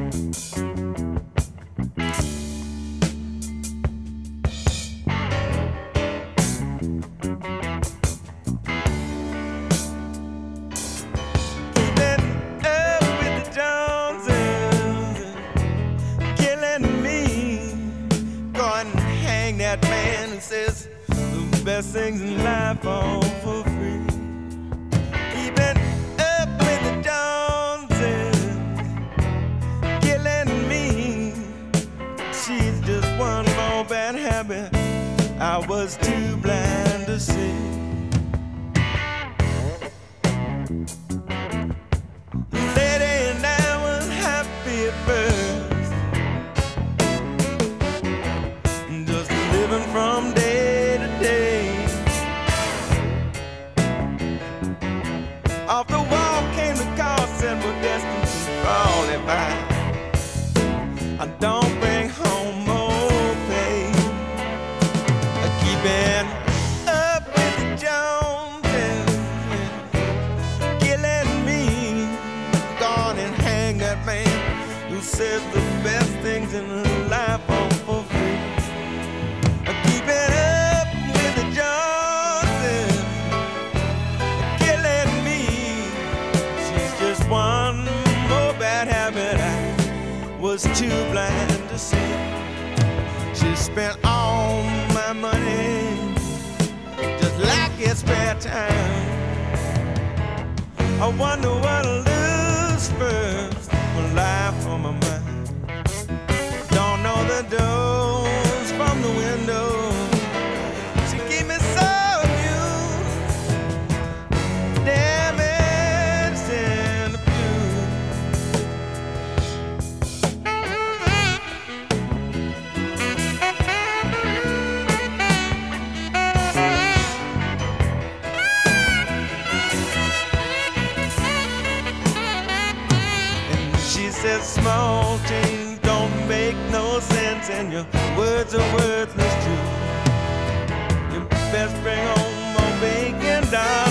That man who says the best things in life are for free. Keeping up with the Joneses, killing me. She's just one more bad habit I was too blind to see. Lady and I was happy at first, from day to day. Off the wall came the call, said we're destined to fall if I don't bring home more pay. Keeping up with the Joneses, killing me. Gone and hang that man who says the best things in life are for free. Keeping up with the Joneses, killing me. She's just one more bad habit I was too blind to see. She spent all my money just like it's spare time. I wonder what I'll lose first when life on my mind. Don't know the doors from the window. She says small change don't make no sense, and your words are worthless too. You best bring home more bacon, darling.